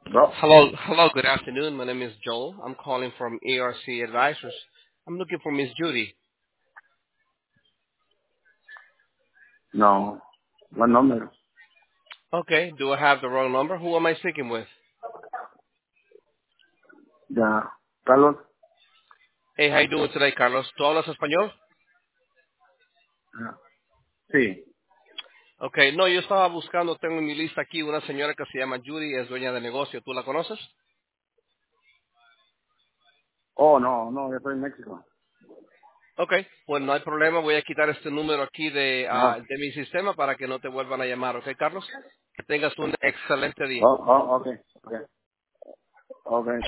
Bro, Hello, good afternoon. My name is Joel. I'm calling from ARC Advisors. I'm looking for Miss Judy. no, buen número. Okay, do I have the wrong number? Who am I speaking with? Ya, Carlos, Hey, how you doing today, Carlos? ¿Tú hablas español? ya, sí. Okay, no, yo estaba buscando, tengo en mi lista aquí una señora que se llama Judy, es dueña de negocio. ¿Tú la conoces? Oh, no, no, yo estoy en México. Okay, pues no hay problema. Voy a quitar este número aquí Ah, de mi sistema para que no te vuelvan a llamar. ¿Ok, Carlos? Que tengas un excelente día. oh, ok, ok, ok.